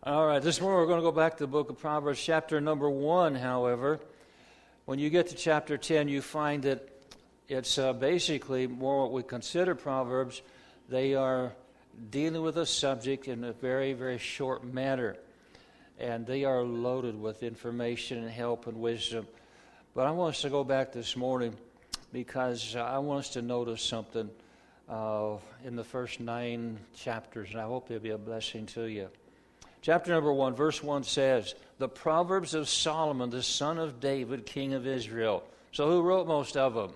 All right, this morning we're going to go back to the book of Proverbs, chapter number 1, however. When you get to chapter 10, you find that it's basically more what we consider Proverbs. They are dealing with a subject in a very, very short manner. And they are loaded with information and help and wisdom. But I want us to go back this morning because I want us to notice something in the first 9 chapters, and I hope it'll be a blessing to you. Chapter number 1, verse 1 says, "The Proverbs of Solomon, the son of David, king of Israel." So who wrote most of them?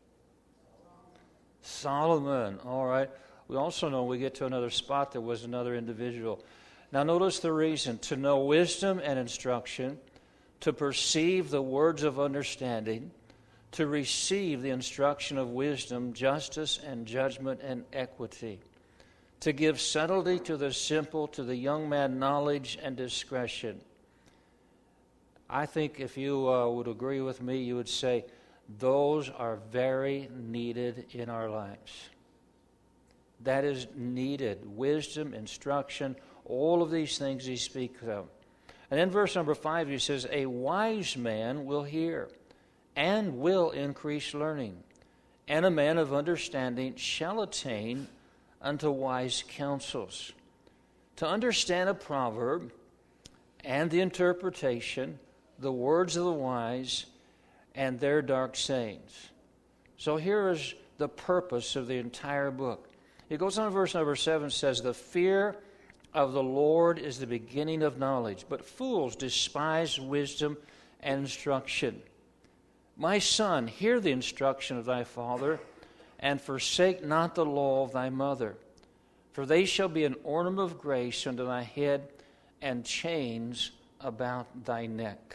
Solomon. All right. We also know when we get to another spot, there was another individual. Now notice the reason: to know wisdom and instruction, to perceive the words of understanding, to receive the instruction of wisdom, justice and judgment and equity, to give subtlety to the simple, to the young man knowledge and discretion. I think if you would agree with me, you would say those are very needed in our lives. That is needed. Wisdom, instruction, all of these things he speaks of. And then verse number 5, he says, "A wise man will hear and will increase learning, and a man of understanding shall attain unto wise counsels." To understand a proverb and the interpretation, the words of the wise, and their dark sayings. So here is the purpose of the entire book. It goes on, verse number 7 says, "The fear of the Lord is the beginning of knowledge, but fools despise wisdom and instruction. My son, hear the instruction of thy father, and forsake not the law of thy mother. For they shall be an ornament of grace unto thy head, and chains about thy neck."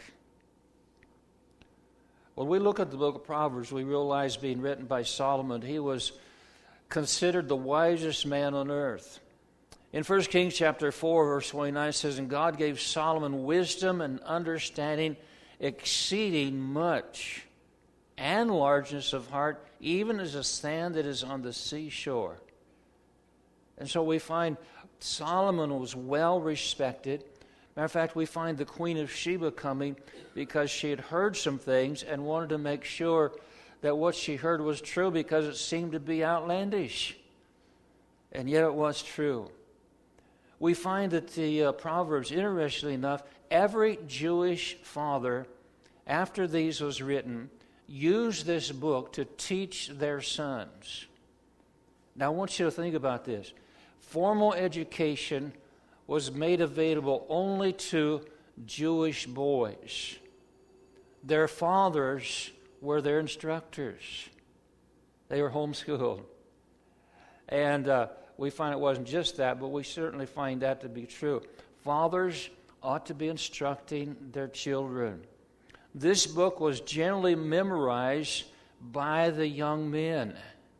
When we look at the book of Proverbs, we realize, being written by Solomon, he was considered the wisest man on earth. In 1 Kings chapter 4, verse 29, it says, "And God gave Solomon wisdom and understanding exceeding much, and largeness of heart, even as the sand that is on the seashore." And so we find Solomon was well respected. Matter of fact, we find the Queen of Sheba coming because she had heard some things and wanted to make sure that what she heard was true, because it seemed to be outlandish. And yet it was true. We find that the Proverbs, interestingly enough, every Jewish father, after these was written, used this book to teach their sons. Now I want you to think about this. Formal education was made available only to Jewish boys. Their fathers were their instructors. They were homeschooled. And we find it wasn't just that, but we certainly find that to be true. Fathers ought to be instructing their children. This book was generally memorized by the young men.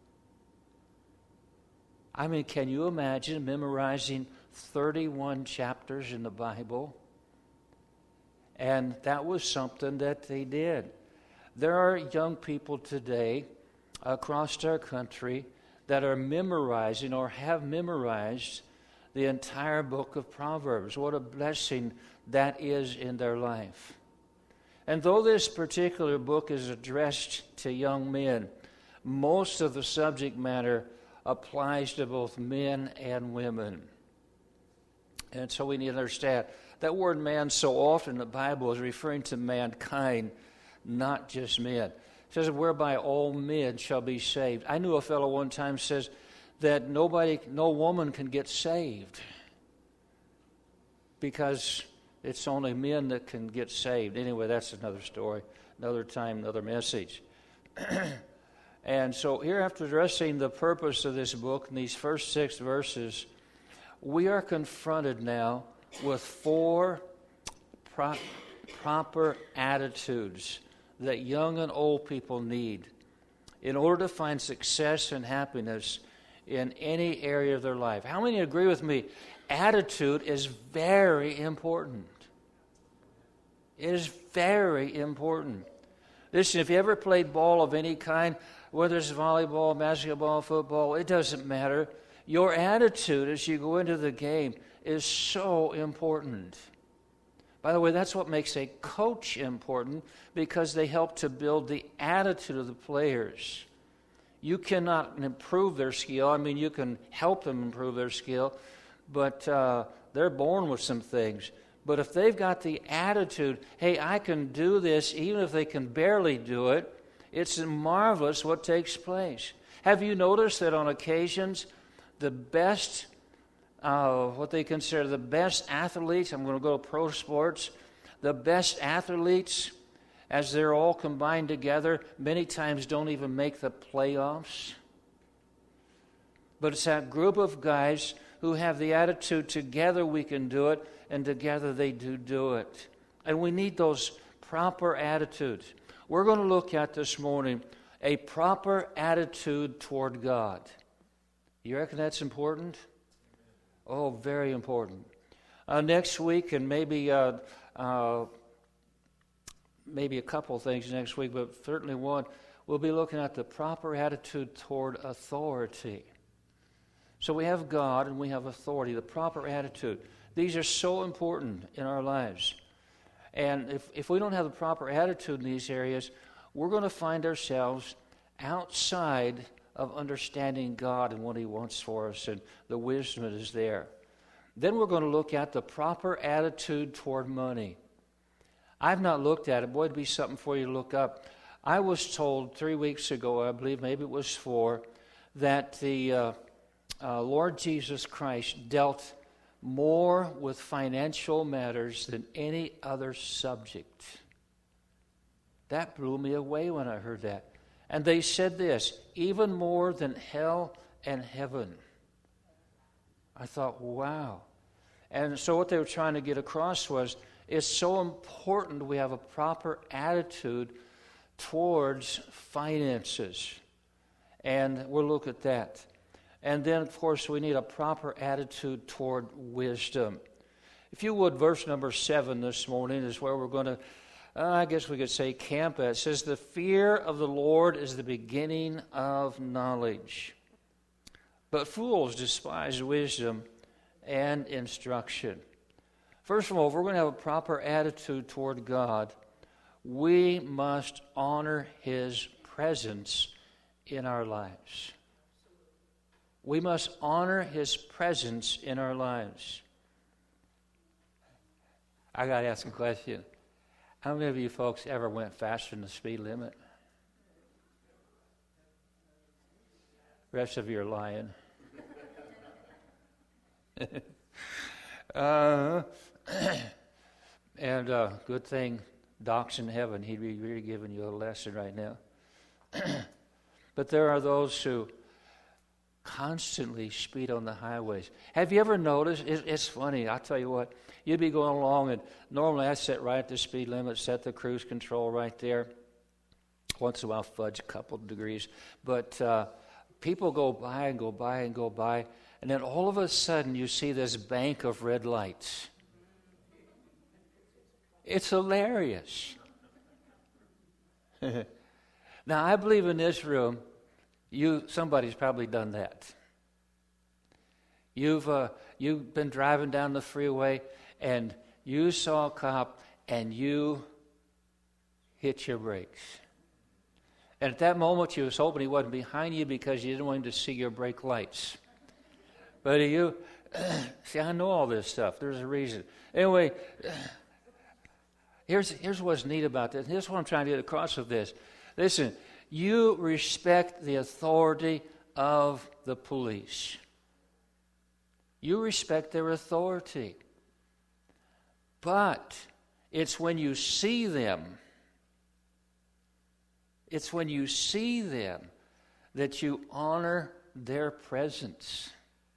I mean, can you imagine memorizing 31 chapters in the Bible? And that was something that they did. There are young people today across our country that are memorizing or have memorized the entire book of Proverbs. What a blessing that is in their life. And though this particular book is addressed to young men, most of the subject matter applies to both men and women. And so we need to understand that word man so often in the Bible is referring to mankind, not just men. It says, "Whereby all men shall be saved." I knew a fellow one time says that no woman can get saved because it's only men that can get saved. Anyway, that's another story, another time, another message. And so here, after addressing the purpose of this book in these first 6 verses, we are confronted now with 4 proper attitudes that young and old people need in order to find success and happiness in any area of their life. How many agree with me? Attitude is very important. It is very important. Listen, if you ever played ball of any kind, whether it's volleyball, basketball, football, it doesn't matter. Your attitude as you go into the game is so important. By the way, that's what makes a coach important, because they help to build the attitude of the players. You cannot improve their skill. I mean, you can help them improve their skill, but they're born with some things. But if they've got the attitude, hey, I can do this, even if they can barely do it, it's marvelous what takes place. Have you noticed that on occasions, the best, what they consider the best athletes, I'm going to go to pro sports, the best athletes, as they're all combined together, many times don't even make the playoffs. But it's that group of guys who have the attitude, together we can do it, and together they do it. And we need those proper attitudes. We're going to look at this morning a proper attitude toward God. You reckon that's important? Oh, very important. Next week, and maybe a couple things next week, but certainly one, we'll be looking at the proper attitude toward authority. So we have God and we have authority, the proper attitude. These are so important in our lives. And if we don't have the proper attitude in these areas, we're going to find ourselves outside of understanding God and what He wants for us and the wisdom that is there. Then we're going to look at the proper attitude toward money. I've not looked at it. Boy, it'd be something for you to look up. I was told 3 weeks ago, I believe, maybe it was 4, that the Lord Jesus Christ dealt more with financial matters than any other subject. That blew me away when I heard that. And they said this, even more than hell and heaven. I thought, wow. And so what they were trying to get across was, it's so important we have a proper attitude towards finances. And we'll look at that. And then, of course, we need a proper attitude toward wisdom. If you would, verse number 7 this morning is where we're going to, I guess we could say, camp at. It says, the fear of the Lord is the beginning of knowledge. But fools despise wisdom and instruction. First of all, if we're going to have a proper attitude toward God, we must honor His presence in our lives. We must honor His presence in our lives. I got to ask a question. How many of you folks ever went faster than the speed limit? The rest of you are lying. And good thing Doc's in heaven. He'd be really giving you a lesson right now. But there are those who constantly speed on the highways. Have you ever noticed? It's funny. I'll tell you what. You'd be going along, and normally I sit right at the speed limit, set the cruise control right there. Once in a while, fudge a couple of degrees. But people go by and go by and go by, and then all of a sudden you see this bank of red lights. It's hilarious. Now, I believe in this room, somebody's probably done that. You've been driving down the freeway, and you saw a cop, and you hit your brakes. And at that moment, you was hoping he wasn't behind you because you didn't want him to see your brake lights. But see, I know all this stuff. There's a reason. Anyway, here's what's neat about this. Here's what I'm trying to get across with this. Listen, you respect the authority of the police. You respect their authority. But it's when you see them, that you honor their presence.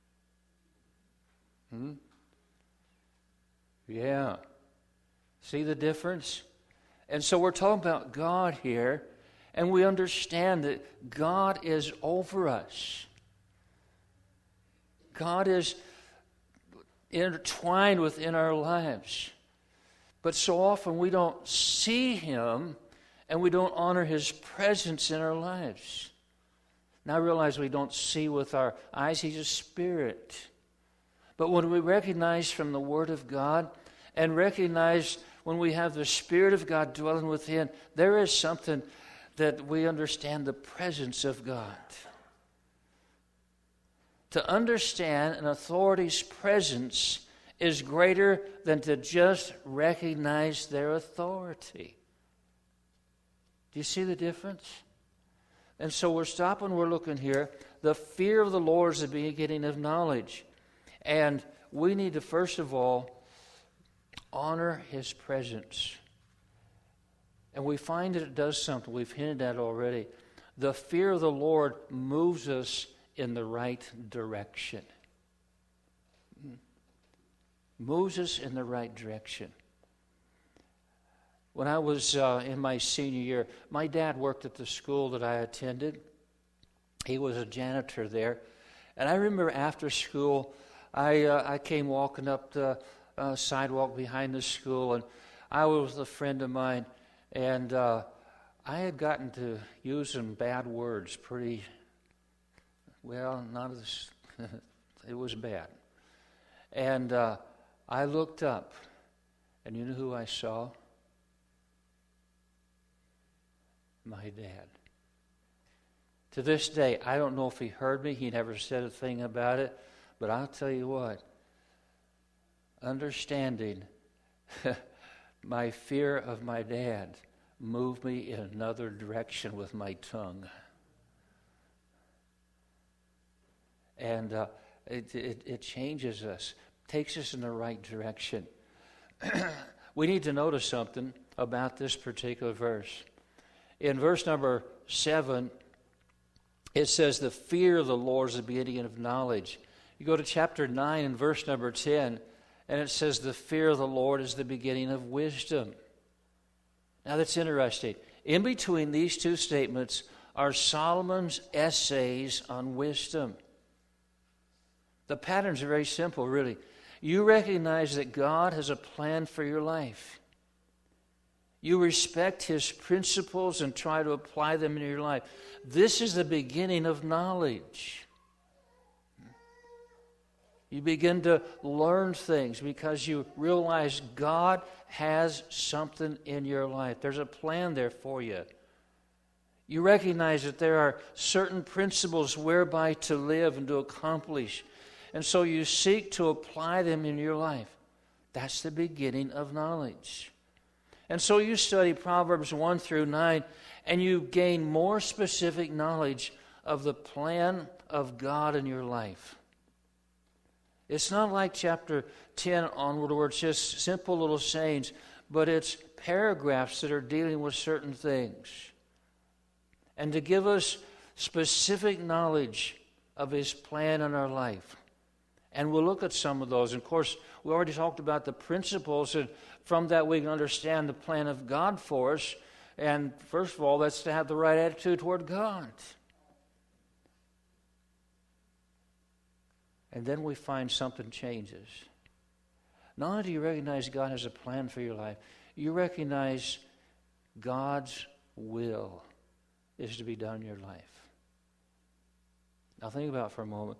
Yeah. See the difference? And so we're talking about God here, and we understand that God is over us. God is intertwined within our lives. But so often we don't see Him, and we don't honor His presence in our lives. Now I realize we don't see with our eyes. He's a spirit. But when we recognize from the Word of God and recognize when we have the Spirit of God dwelling within, there is something that we understand the presence of God. To understand an authority's presence is greater than to just recognize their authority. Do you see the difference? And so we're looking here. The fear of the Lord is the beginning of knowledge. And we need to, first of all, honor His presence. And we find that it does something. We've hinted at it already. The fear of the Lord moves us in the right direction. Moves us in the right direction. When I was in my senior year, my dad worked at the school that I attended. He was a janitor there. And I remember after school, I came walking up the sidewalk behind the school, and I was with a friend of mine, and I had gotten to use some bad words pretty, well, not as, it was bad. And I looked up, and you know who I saw? My dad. To this day, I don't know if he heard me. He never said a thing about it. But I'll tell you what, understanding my fear of my dad moved me in another direction with my tongue. And it changes us, takes us in the right direction. We need to notice something about this particular verse. In verse number 7, it says, the fear of the Lord is the beginning of knowledge. You go to chapter 9 and verse number 10, and it says, the fear of the Lord is the beginning of wisdom. Now that's interesting. In between these two statements are Solomon's essays on wisdom. The patterns are very simple, really. You recognize that God has a plan for your life. You respect His principles and try to apply them in your life. This is the beginning of knowledge. You begin to learn things because you realize God has something in your life. There's a plan there for you. You recognize that there are certain principles whereby to live and to accomplish. And so you seek to apply them in your life. That's the beginning of knowledge. And so you study Proverbs 1 through 9, and you gain more specific knowledge of the plan of God in your life. It's not like chapter 10 onward where it's just simple little sayings, but it's paragraphs that are dealing with certain things. And to give us specific knowledge of His plan in our life. And we'll look at some of those. And of course, we already talked about the principles, and from that we can understand the plan of God for us. And first of all, that's to have the right attitude toward God. And then we find something changes. Not only do you recognize God has a plan for your life, you recognize God's will is to be done in your life. Now think about it for a moment.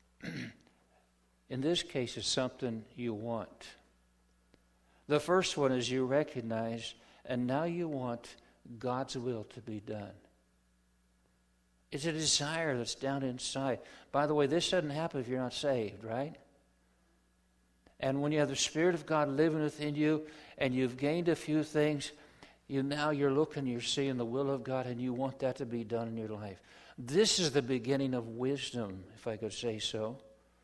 In this case, it's something you want. The first one is you recognize, and now you want God's will to be done. It's a desire that's down inside. By the way, this doesn't happen if you're not saved, right? And when you have the Spirit of God living within you, and you've gained a few things, you're looking, you're seeing the will of God, and you want that to be done in your life. This is the beginning of wisdom, if I could say so.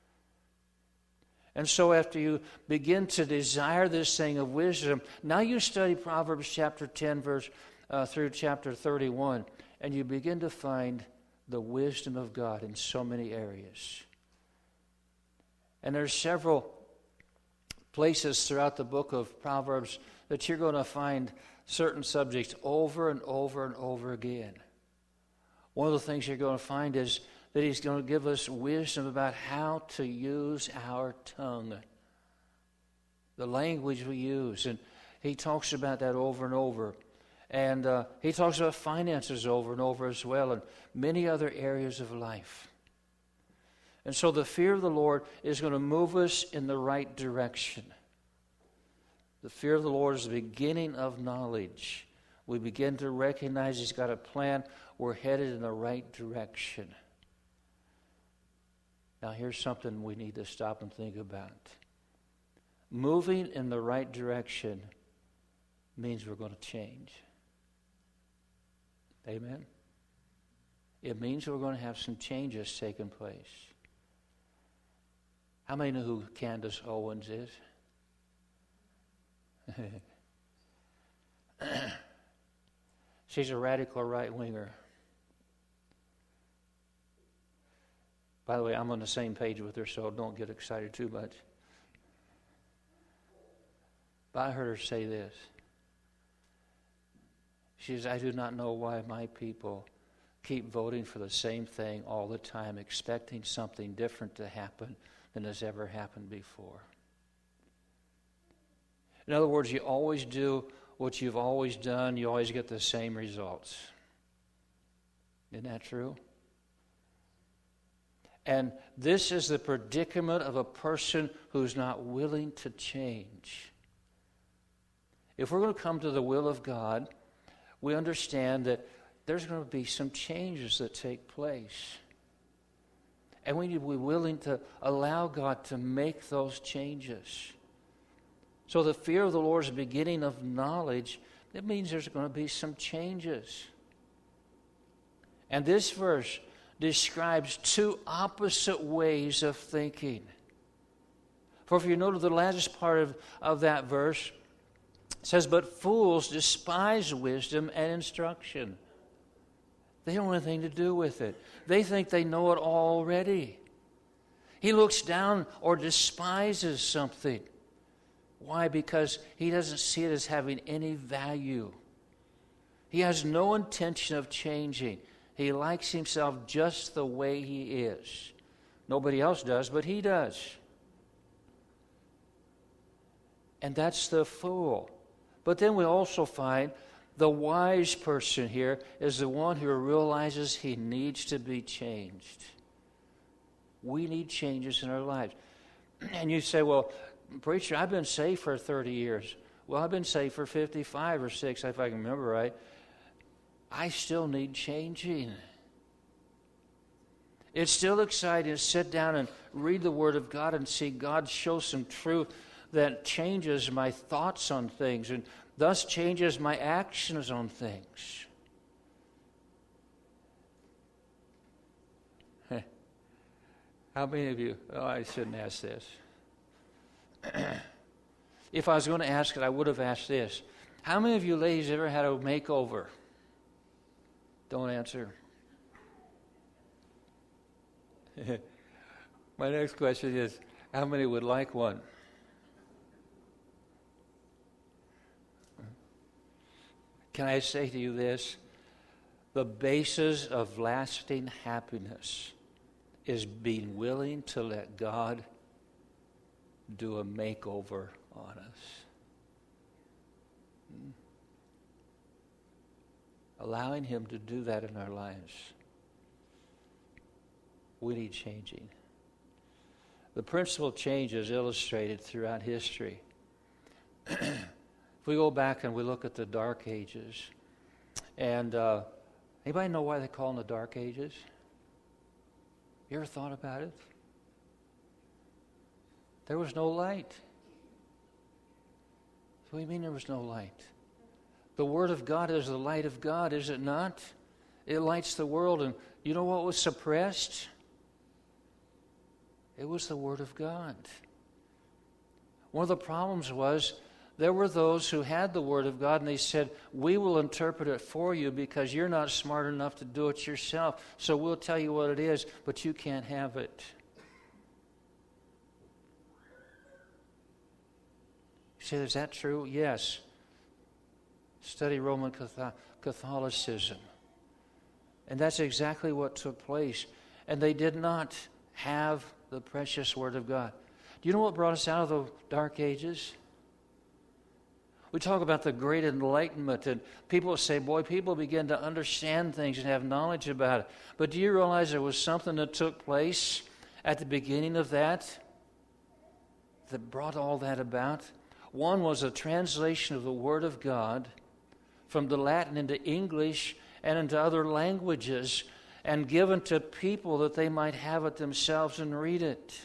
And so after you begin to desire this thing of wisdom, now you study Proverbs chapter 10 verse through chapter 31, and you begin to find the wisdom of God in so many areas. And there's several places throughout the book of Proverbs that you're going to find certain subjects over and over and over again. One of the things you're going to find is that He's going to give us wisdom about how to use our tongue, the language we use. And He talks about that over and over. And He talks about finances over and over as well, and many other areas of life. And so the fear of the Lord is going to move us in the right direction. The fear of the Lord is the beginning of knowledge. We begin to recognize He's got a plan. We're headed in the right direction. Now here's something we need to stop and think about. Moving in the right direction means we're going to change. Amen? It means we're going to have some changes taking place. How many know who Candace Owens is? She's a radical right-winger. By the way, I'm on the same page with her, so don't get excited too much. But I heard her say this. She says, I do not know why my people keep voting for the same thing all the time, expecting something different to happen than has ever happened before. In other words, you always do what you've always done, you always get the same results. Isn't that true? And this is the predicament of a person who's not willing to change. If we're going to come to the will of God, we understand that there's going to be some changes that take place. And we need to be willing to allow God to make those changes. So the fear of the Lord is the beginning of knowledge. It means there's going to be some changes. And this verse describes two opposite ways of thinking. For if you notice the last part of that verse, it says, but fools despise wisdom and instruction. They don't have anything to do with it. They think they know it all already. He looks down or despises something. Why? Because he doesn't see it as having any value. He has no intention of changing. He likes himself just the way he is. Nobody else does, but he does. And that's the fool. But then we also find the wise person here is the one who realizes he needs to be changed. We need changes in our lives. And you say, well, preacher, I've been saved for 30 years. Well, I've been saved for 55 or 6, if I can remember right. I still need changing. It's still exciting to sit down and read the Word of God and see God show some truth that changes my thoughts on things and thus changes my actions on things. How many of you, I shouldn't ask this. If I was going to ask it, I would have asked this. How many of you ladies ever had a makeover? Don't answer. My next question is, how many would like one? Can I say to you this? The basis of lasting happiness is being willing to let God do a makeover on us. Allowing Him to do that in our lives. We need changing. The principle of change is illustrated throughout history. If we go back and we look at the Dark Ages, and anybody know why they call them the Dark Ages? You ever thought about it? There was no light. What do you mean there was no light? The Word of God is the light of God, is it not? It lights the world, and you know what was suppressed? It was the Word of God. One of the problems was there were those who had the Word of God, and they said, we will interpret it for you because you're not smart enough to do it yourself, so we'll tell you what it is, but you can't have it. You say, is that true? Yes. Study Roman Catholicism. And that's exactly what took place. And they did not have the precious Word of God. Do you know what brought us out of the Dark Ages? We talk about the Great Enlightenment, and people say, boy, people begin to understand things and have knowledge about it. But do you realize there was something that took place at the beginning of that brought all that about. One was a translation of the Word of God from the Latin into English and into other languages, and given to people that they might have it themselves and read it.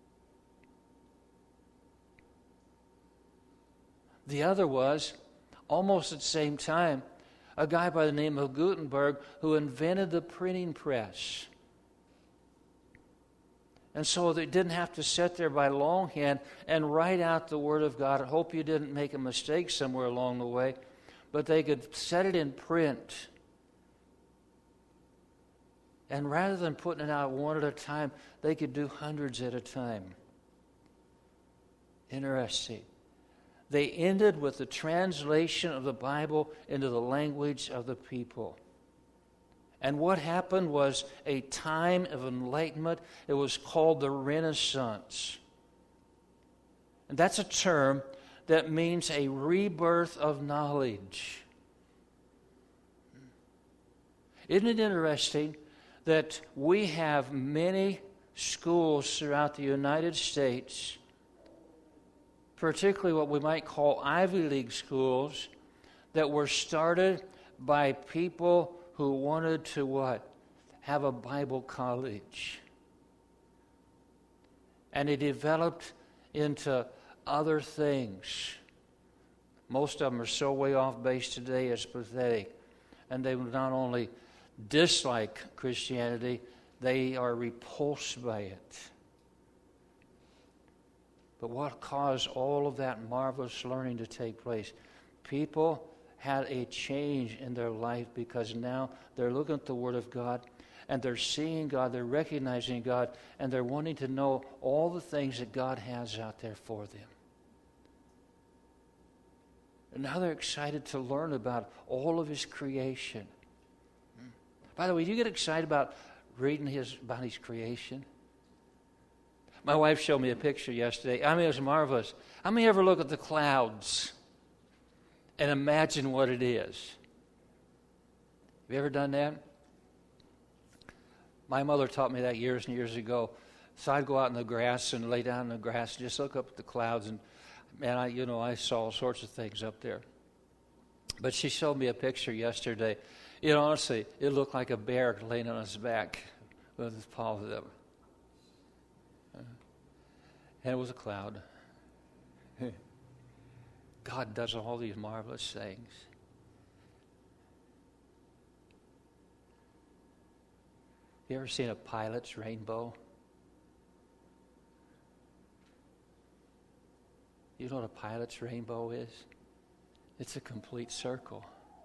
The other was, almost at the same time, a guy by the name of Gutenberg who invented the printing press. And so they didn't have to sit there by longhand and write out the Word of God. I hope you didn't make a mistake somewhere along the way. But they could set it in print. And rather than putting it out one at a time, they could do hundreds at a time. Interesting. They ended with the translation of the Bible into the language of the people. And what happened was a time of enlightenment. It was called the Renaissance. And that's a term that means a rebirth of knowledge. Isn't it interesting that we have many schools throughout the United States, particularly what we might call Ivy League schools, that were started by people who wanted to what? Have a Bible college. And it developed into other things. Most of them are so way off base today, it's pathetic. And they not only dislike Christianity, they are repulsed by it. But what caused all of that marvelous learning to take place? People had a change in their life because now they're looking at the Word of God and they're seeing God, they're recognizing God, and they're wanting to know all the things that God has out there for them. And now they're excited to learn about all of His creation. By the way, do you get excited about reading about His creation? My wife showed me a picture yesterday. I mean, it was marvelous. How many ever look at the clouds and imagine what it is? Have you ever done that? My mother taught me that years and years ago. So I'd go out in the grass and lay down in the grass and just look up at the clouds, and man, I saw all sorts of things up there. But she showed me a picture yesterday. Honestly, it looked like a bear laying on his back with his paws up. And it was a cloud. God does all these marvelous things. You ever seen a pilot's rainbow? You know what a pilot's rainbow is? It's a complete circle.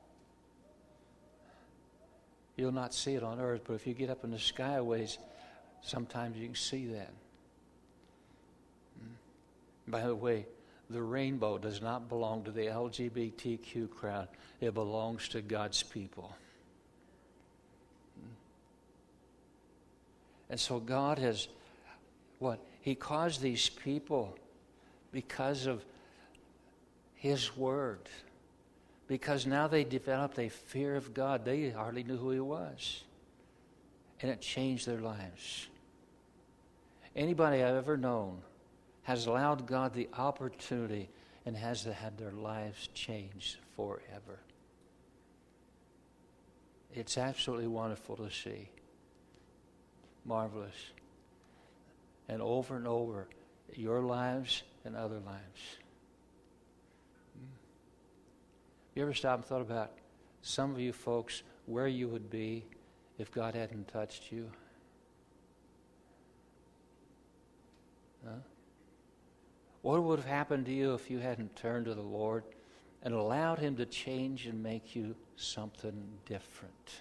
You'll not see it on Earth, but if you get up in the skyways, sometimes you can see that. By the way, the rainbow does not belong to the LGBTQ crowd. It belongs to God's people. And so God has, He caused these people because of His Word. Because now they developed a fear of God. They hardly knew who He was. And it changed their lives. Anybody I've ever known has allowed God the opportunity and has had their lives changed forever. It's absolutely wonderful to see. Marvelous. And over, your lives and other lives. You ever stop and thought about some of you folks, where you would be if God hadn't touched you? Huh? What would have happened to you if you hadn't turned to the Lord and allowed Him to change and make you something different?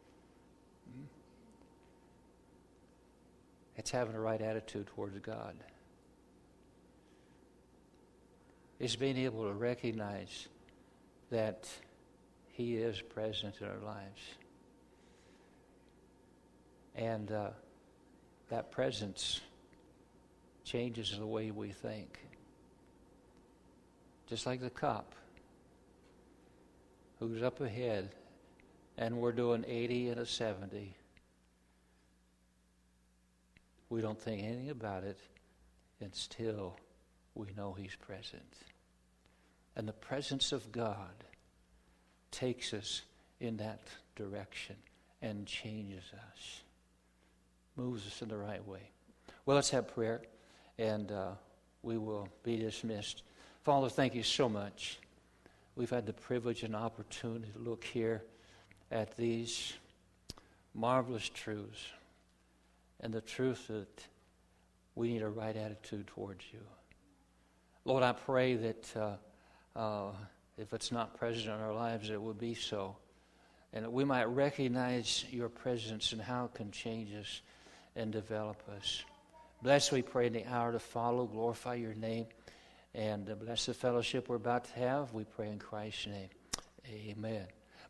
It's having the right attitude towards God. It's being able to recognize that He is present in our lives. And that presence changes the way we think. Just like the cop who's up ahead and we're doing 80 and a 70. We don't think anything about it, and still we know He's present. And the presence of God takes us in that direction and changes us, moves us in the right way. Well, let's have prayer, and we will be dismissed. Father, thank you so much. We've had the privilege and opportunity to look here at these marvelous truths and the truth that we need a right attitude towards you. Lord, I pray that if it's not present in our lives, it would be so. And that we might recognize your presence and how it can change us and develop us. Bless, we pray, in the hour to follow. Glorify your name. And bless the fellowship we're about to have. We pray in Christ's name. Amen.